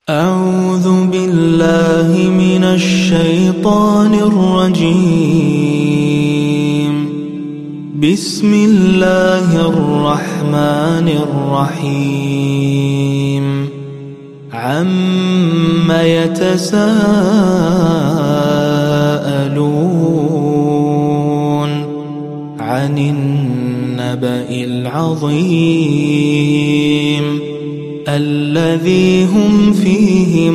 أعوذ بالله من الشيطان الرجيم. بسم الله الرحمن الرحيم. عم يتساءلون عن النبأ العظيم الذي هم فيه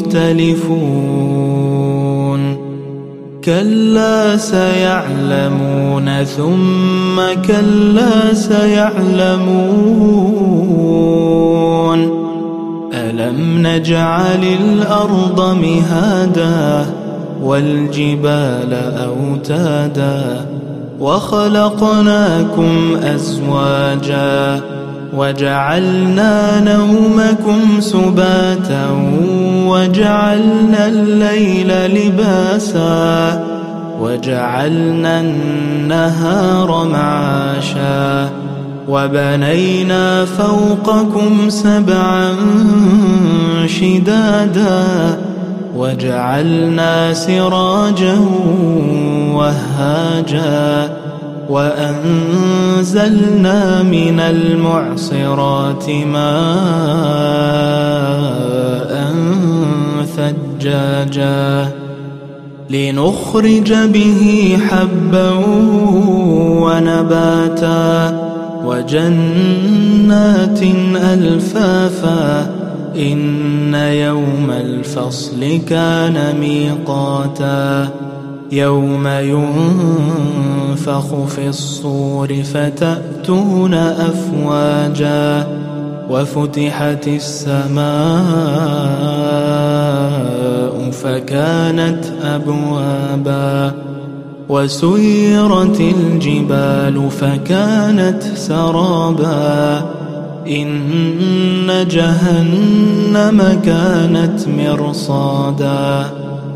مختلفون. كلا سيعلمون ثم كلا سيعلمون. ألم نجعل الأرض مهادا والجبال أوتادا وخلقناكم أزواجا وجعلنا نومكم سباتا وجعلنا الليل لباسا وجعلنا النهار معاشا وبنينا فوقكم سبعا شدادا وجعلنا سراجا وهاجا وأنزلنا من المعصرات ماء ثجاجا لنخرج به حبا ونباتا وجنات ألفافا إن يوم الفصل كان ميقاتا يوم ينفخ في الصور فتأتون أفواجا وفتحت السماء فكانت أبوابا وسيرت الجبال فكانت سرابا إن جهنم كانت مرصادا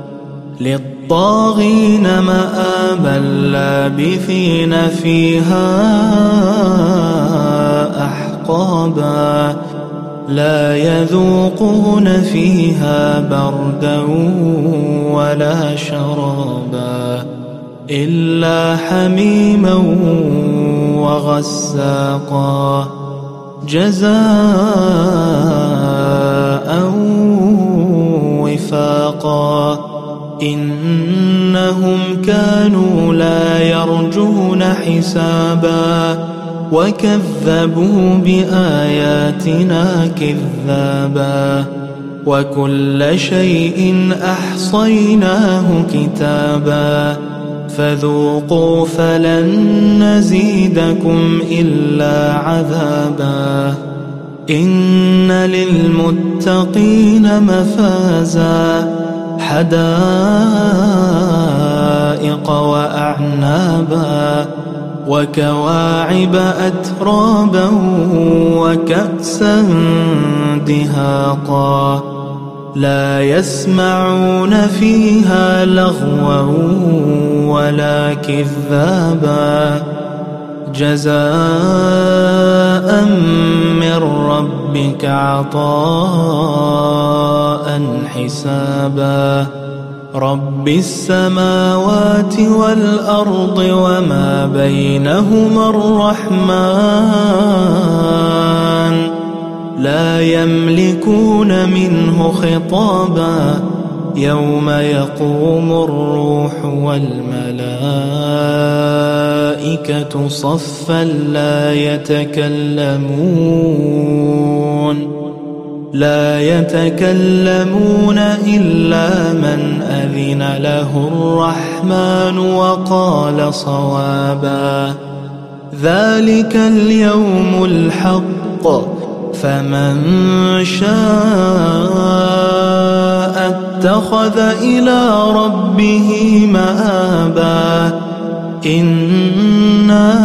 للطاغين مآبا لابثين فيها أحقابا لا يذوقون فيها بردا ولا شرابا إلا حميما وغساقا جزاء وفاقا إنهم كانوا لا يرجون حسابا وكذبوا بآياتنا كذابا وكل شيء أحصيناه كتابا فذوقوا فلن نزيدكم إلا عذابا إن للمتقين مفازا حدائق وأعنابا وكواعب أترابا وكأسا دهاقا لا يسمعون فيها لغوا ولا كذابا جزاء من ربك عطاء حسابا رب السماوات والأرض وما بينهما الرحمن لا يملكون منه خطابا يوم يقوم الروح والملائكة صفا لا يتكلمون إلا من أذن له الرحمن وقال صوابا ذلك اليوم الحق فمن شاء اتخذ إلى ربه مآبا إنا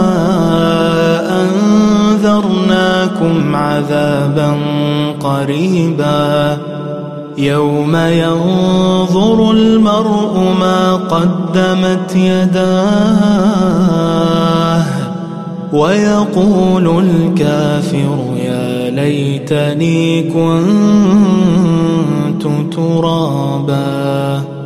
أنذرناكم عذابا قريبا يوم ينظر المرء ما قدمت يداه ويقول الكافر يا ليتني كنت ترابا